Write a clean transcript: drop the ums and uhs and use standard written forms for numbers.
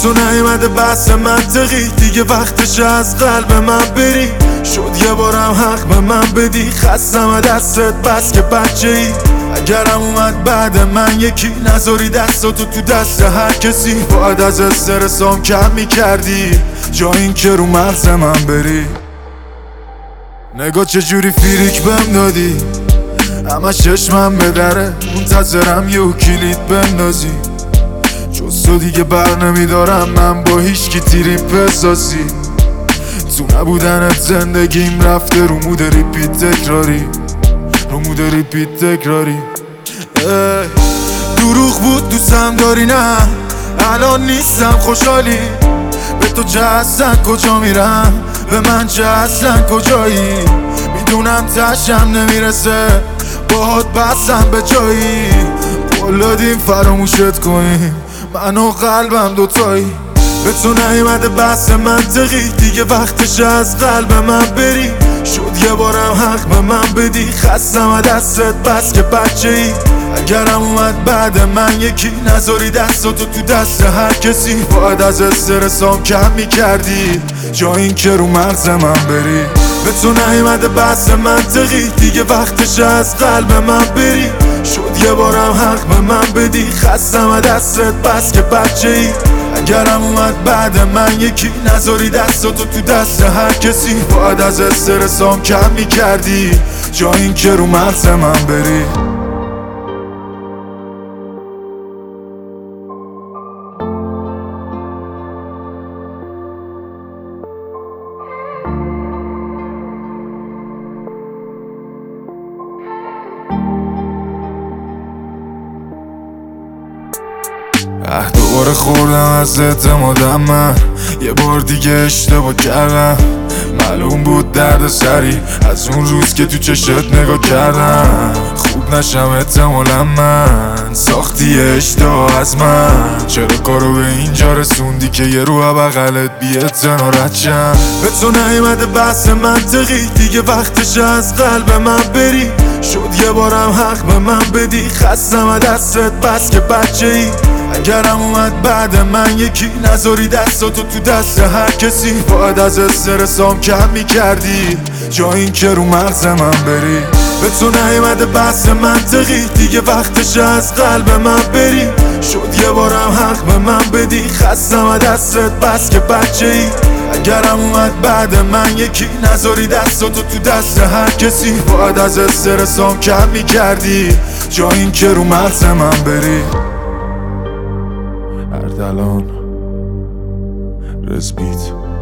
تو نیومده بحث منطقی، دیگه وقتش از قلب من بری. شد یه بارم حق به من بدی، خستم دستت بس که بچه ای. اگرم اومد بعد من یکی، نذاری دستاتو تو دست هر کسی. باید از استرسام کم میکردی، جا این که رو مغز من بری. نگاه چجوری فیریک بهم دادی، همه چشمم به دره، منتظرم یه کلید بندازی. جز تو دیگه بر نمیدارم من با هیچ کی تیری بسازی. تو نبودنت زندگیم رفته رو مود ریپیت تکراری، رو مود ریپیت تکراری. دروغ بود دوستم داری، نه الان نیستم خوشحالی. به تو چه اصلا کجا میرم، به من چه اصلا کجایی. میدونم تشم نمیرسه، باهات بستم به جایی. قول دادیم فراموشت کنیم، من و قلبم دوتایی. به تو نیومده بحث منطقی، دیگه وقتش از قلب من بری. شد یه بارم حق به من بدی، خستم دستت بس که بچه ای. اگرم اومد بعد من یکی، نذاری دستاتو تو دست هر کسی. باید از استرسام کم میکردی، جا این که رو مغز من بری. به تو نیومده بحث منطقی، دیگه وقتش از قلب من بری. شد یه بارم حق به من بدی، خستم دستت بس که بچه ای. اگرم اومد بعد من یکی، نذاری دستاتو تو دست هر کسی. باید از استرسام کم میکردی، جا این که رو مغز من بری. دوباره خوردم از اعتمادم، من یه بار دیگه اشتباه کردم. معلوم بود درد سری از اون روز که تو چشت نگاه کردم. خوب نشم احتمالا من، ساختی اشتباه از من. چرا کارو به اینجا رسوندی که یه رو بغلت بی‌اعتنا رد شم. به تو نیومده بحث منطقی، دیگه وقتش از قلب من بری. شد یه بارم حق به من بدی، خستم دستت بس که بچه ای. اگرم اومد بعد من یکی، نذاری دستاتو تو دست هر کسی. باید از استرسام کم میکردی، جا این که رو مغز من بری. به تو نیومده بحث منطقی، دیگه وقتش از قلب من بری. شد یه بارم حق به من بدی، خستم دستت بس که بچه ای. اگرم اومد بعد من یکی، نذاری دستاتو تو دست هر کسی. باید از استرسام کم میکردی، جا این که رو مغز من بری. اردلان رزبیت